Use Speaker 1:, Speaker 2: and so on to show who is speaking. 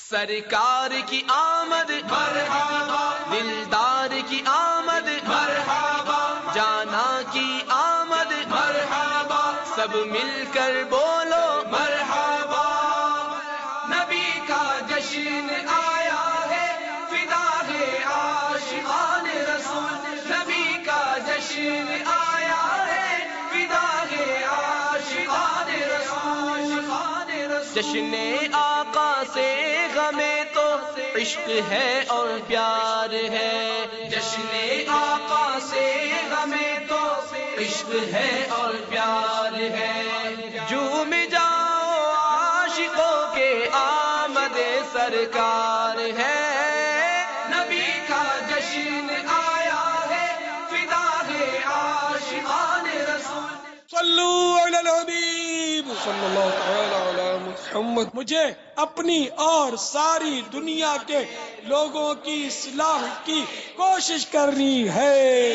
Speaker 1: سرکار کی آمد مرحبا، دلدار کی آمد مرحبا، جانا کی آمد مرحبا، سب مل کر بولو مرحبا۔ نبی کا جشن آیا ہے، فدا ہے عاشقان رسول، نبی کا جشن آیا ہے، فدا ہے عاشقان رسول۔ جشن آقا سے غمیں تو عشق ہے اور پیار ہے، جشن آقا سے غمیں تو عشق ہے اور پیار ہے۔ جھوم جاؤ عاشقوں کے آمد سرکار ہے، نبی کا جشن آیا ہے، فدا ہے عاشقان رسول۔
Speaker 2: صلو علی الحبیب صلی اللہ تعالی علی محمد۔ مجھے اپنی اور ساری دنیا کے لوگوں کی اصلاح کی کوشش کرنی ہے۔